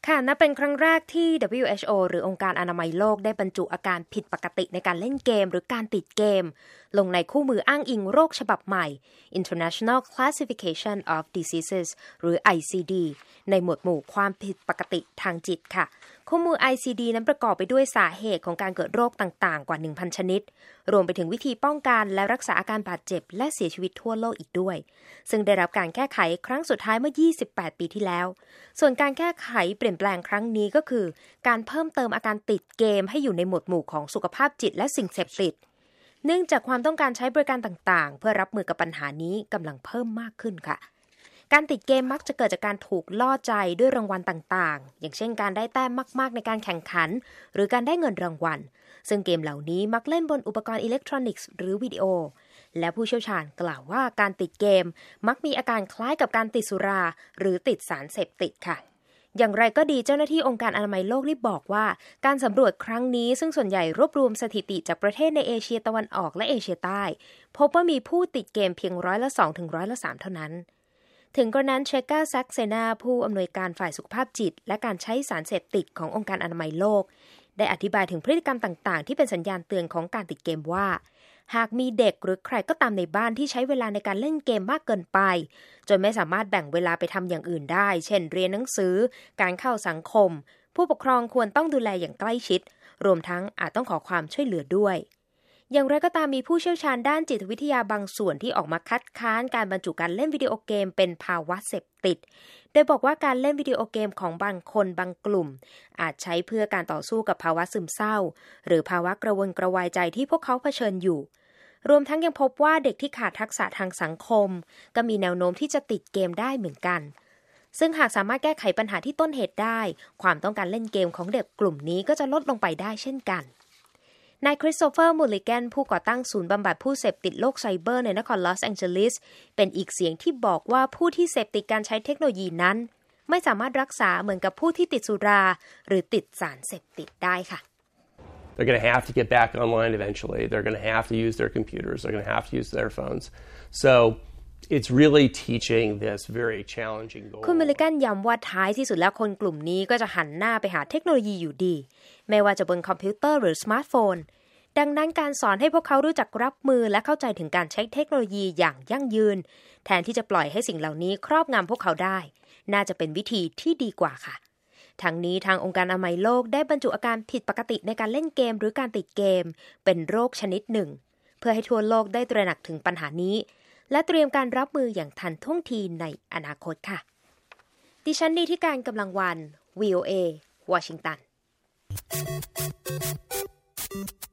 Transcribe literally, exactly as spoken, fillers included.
ค่ะนับเป็นครั้งแรกที่ ดับเบิลยู เอช โอ หรือองค์การอนามัยโลกได้บรรจุอาการผิดปกติในการเล่นเกมหรือการติดเกมลงในคู่มืออ้างอิงโรคฉบับใหม่ International Classification of Diseases หรือ ไอ ซี ดี ในหมวดหมู่ความผิดปกติทางจิตค่ะคู่มือ ไอ ซี ดี นั้นประกอบไปด้วยสาเหตุของการเกิดโรคต่างๆกว่า หนึ่งพัน ชนิดรวมไปถึงวิธีป้องกันและรักษาอาการบาดเจ็บและเสียชีวิตทั่วโลกอีกด้วยซึ่งได้รับการแก้ไขครั้งสุดท้ายเมื่อยี่สิบแปดปีที่แล้วส่วนการแก้ไขเปลี่ยนแปลงครั้งนี้ก็คือการเพิ่มเติมอาการติดเกมให้อยู่ในหมวดหมู่ของสุขภาพจิตและสิ่งเสพติดเนื่องจากความต้องการใช้บริการต่างๆเพื่อรับมือกับปัญหานี้กำลังเพิ่มมากขึ้นค่ะการติดเกมมักจะเกิดจากการถูกล่อใจด้วยรางวัลต่างๆอย่างเช่นการได้แต้มมากๆในการแข่งขันหรือการได้เงินรางวัลซึ่งเกมเหล่านี้มักเล่นบนอุปกรณ์อิเล็กทรอนิกส์หรือวิดีโอและผู้เชี่ยวชาญกล่าวว่าการติดเกมมักมีอาการคล้ายกับการติดสุราหรือติดสารเสพติดค่ะอย่างไรก็ดีเจ้าหน้าที่องค์การอนามัยโลกได้บอกว่าการสำรวจครั้งนี้ซึ่งส่วนใหญ่รวบรวมสถิติจากประเทศในเอเชียตะวันออกและเอเชียใต้พบว่ามีผู้ติดเกมเพียงร้อยละสองถึงร้อยละสามเท่านั้นถึงกระนั้นเชกาซักเซนาผู้อำนวยการฝ่ายสุขภาพจิตและการใช้สารเสพติดขององค์การอนามัยโลกได้อธิบายถึงพฤติกรรมต่างๆที่เป็นสัญญาณเตือนของการติดเกมว่าหากมีเด็กหรือใครก็ตามในบ้านที่ใช้เวลาในการเล่นเกมมากเกินไปจนไม่สามารถแบ่งเวลาไปทำอย่างอื่นได้เช่นเรียนหนังสือการเข้าสังคมผู้ปกครองควรต้องดูแลอย่างใกล้ชิดรวมทั้งอาจต้องขอความช่วยเหลือด้วยอย่างไรก็ตามมีผู้เชี่ยวชาญด้านจิตวิทยาบางส่วนที่ออกมาคัดค้านการบรรจุการเล่นวิดีโอเกมเป็นภาวะเสพติดโดยบอกว่าการเล่นวิดีโอเกมของบางคนบางกลุ่มอาจใช้เพื่อการต่อสู้กับภาวะซึมเศร้าหรือภาวะกระวนกระวายใจที่พวกเขาเผชิญอยู่รวมทั้งยังพบว่าเด็กที่ขาดทักษะทางสังคมก็มีแนวโน้มที่จะติดเกมได้เหมือนกันซึ่งหากสามารถแก้ไขปัญหาที่ต้นเหตุได้ความต้องการเล่นเกมของเด็กกลุ่มนี้ก็จะลดลงไปได้เช่นกันนายคริสโตเฟอร์มูลลิแกนผู้ก่อตั้งศูนย์บำบัดผู้เสพติดโลกไซเบอร์ในนครลอสแองเจลิสเป็นอีกเสียงที่บอกว่าผู้ที่เสพติดการใช้เทคโนโลยีนั้นไม่สามารถรักษาเหมือนกับผู้ที่ติดสุราหรือติดสารเสพติดได้ค่ะ They're going to have to get back online eventually. They're going to have to use their computers. They're going to have to use their phones. So it's really teaching this very challenging goal. คุณมูลลิแกนย้ำว่าท้ายที่สุดแล้วคนกลุ่มนี้ก็จะหันหน้าไปหาเทคโนโลยีอยู่ดีไม่ว่าจะบนคอมพิวเตอร์หรือสมาร์ทโฟนดังนั้นการสอนให้พวกเขารู้จักรับมือและเข้าใจถึงการใช้เทคโนโลยีอย่างยั่งยืนแทนที่จะปล่อยให้สิ่งเหล่านี้ครอบงำพวกเขาได้น่าจะเป็นวิธีที่ดีกว่าค่ะทั้งนี้ทางองค์การอนามัยโลกได้บรรจุอาการผิดปกติในการเล่นเกมหรือการติดเกมเป็นโรคชนิดหนึ่งเพื่อให้ทั่วโลกได้ตระหนักถึงปัญหานี้และเตรียมการรับมืออย่างทันท่วงทีในอนาคตค่ะดิฉันนีธิการกำลังวัน วี โอ เอ วอชิงตัน